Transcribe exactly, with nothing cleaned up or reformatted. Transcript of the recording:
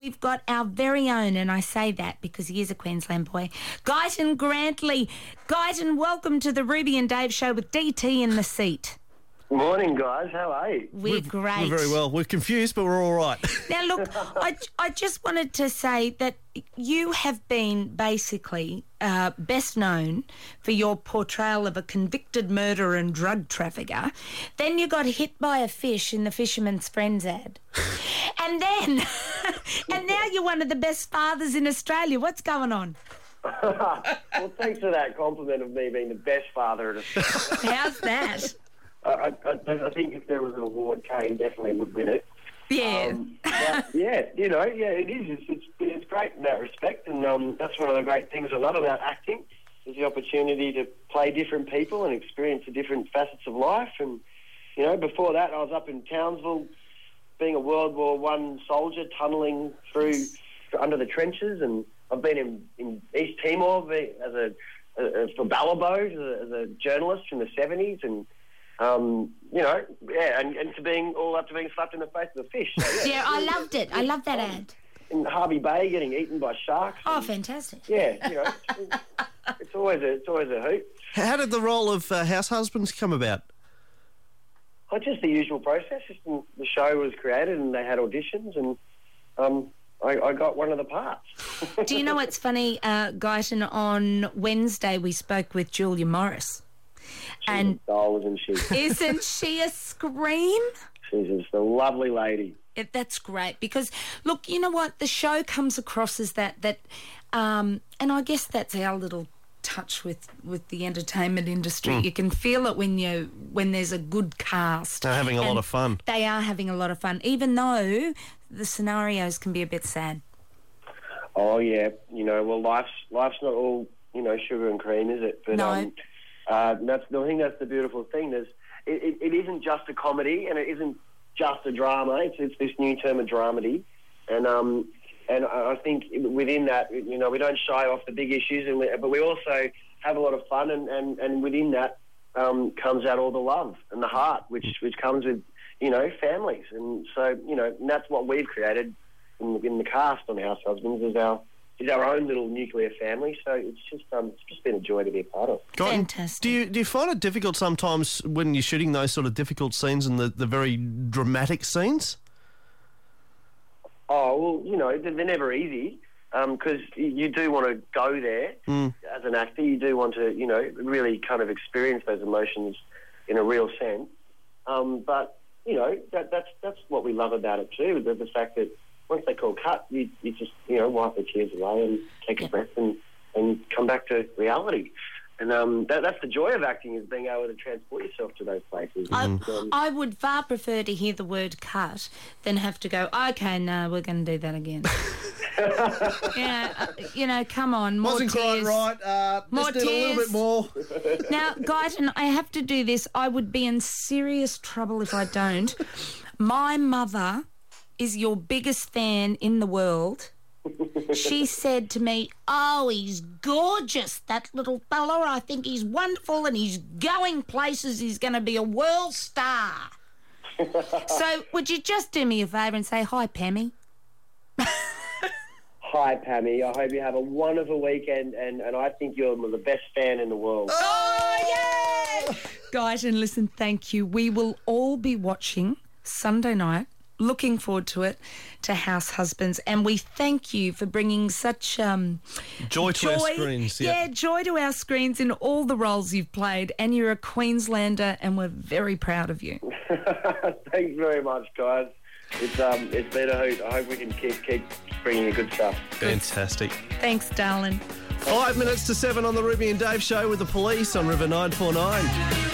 We've got our very own, and I say that because he is a Queensland boy, Guyton Grantley. Guyton, welcome to the Ruby and Dave show with D T in the seat. Morning, guys. How are you? We're, we're great. We're very well. We're confused, but we're all right. Now, look, I, I just wanted to say that you have been basically uh, best known for your portrayal of a convicted murderer and drug trafficker. Then you got hit by a fish in the Fisherman's Friends ad. And then, and now you're one of the best fathers in Australia. What's going on? Well, thanks for that compliment of me being the best father in Australia. How's that? I, I, I think if there was an award, Kane definitely would win it. Yeah. Um, but yeah, you know, yeah, it is. It's, it's, it's great in that respect, and um, that's one of the great things I love about acting is the opportunity to play different people and experience the different facets of life. And, you know, before that, I was up in Townsville being a World War One soldier, tunnelling through under the trenches, and I've been in, in East Timor as a, a, for Ballabo as a, as a journalist from the seventies, and Um, you know, yeah, and, and to being all up to being slapped in the face with a fish. So, yeah, yeah, I loved it. I loved that ad. In Harvey Bay, getting eaten by sharks. Oh, and, fantastic. Yeah, you know, it's, it's always a it's always a hoot. How did the role of uh, House Husbands come about? Oh, just the usual process. Just the show was created, and they had auditions, and um, I, I got one of the parts. Do you know what's funny, uh, Guyton? On Wednesday, we spoke with Julia Morris. She's and a doll, isn't she? Isn't she a scream? She's just a lovely lady. It, that's great because, look, you know what? The show comes across as that, that um, and I guess that's our little touch with, with the entertainment industry. Mm. You can feel it when you when there's a good cast. They're having a lot of fun. They are having a lot of fun, even though the scenarios can be a bit sad. Oh, yeah. You know, well, life's, life's not all, you know, sugar and cream, is it? But, no. Um, Uh, that's I think that's the beautiful thing. There's, it, it, it isn't just a comedy, and it isn't just a drama. It's, it's this new term of dramedy, and um, and I think within that, you know, we don't shy off the big issues, and we, but we also have a lot of fun, and, and, and within that um, comes out all the love and the heart, which which comes with, you know, families, and so you know, and that's what we've created in, in the cast on House Husbands is our. Is our own little nuclear family, so it's just um, it's just been a joy to be a part of. Fantastic. Do you do you find it difficult sometimes when you're shooting those sort of difficult scenes and the, the very dramatic scenes? Oh well, you know they're, they're never easy because um, you do want to go there mm. as an actor. You do want to you know really kind of experience those emotions in a real sense. Um, but you know that that's that's what we love about it too. The, the fact that. Once they call cut, you, you just, you know, wipe the tears away and take a yep. breath and, and come back to reality. And um, that, that's the joy of acting is being able to transport yourself to those places. I, and, um, I would far prefer to hear the word cut than have to go, okay, no, we're going to do that again. yeah, uh, you know, come on, more Wasn't tears. quite right. Uh, more just did tears. a little bit more. Now, Guyton, I have to do this. I would be in serious trouble if I don't. My mother is your biggest fan in the world. She said to me, oh, he's gorgeous, that little fella. I think he's wonderful and he's going places. He's going to be a world star. So would you just do me a favour and say hi, Pammy? Hi, Pammy. I hope you have a wonderful weekend, and, and I think you're the best fan in the world. Oh, yay! Guyton, listen, thank you. We will all be watching Sunday night. Looking forward to it, to House Husbands, and we thank you for bringing such um, joy to joy, our screens. Yeah. yeah, joy to our screens in all the roles you've played, and you're a Queenslander, and we're very proud of you. Thanks very much, guys. It's um, it's been a hoot. I hope we can keep keep bringing you good stuff. Fantastic. Thanks, darling. Five minutes to seven on the Ruby and Dave show with the police on River nine four nine.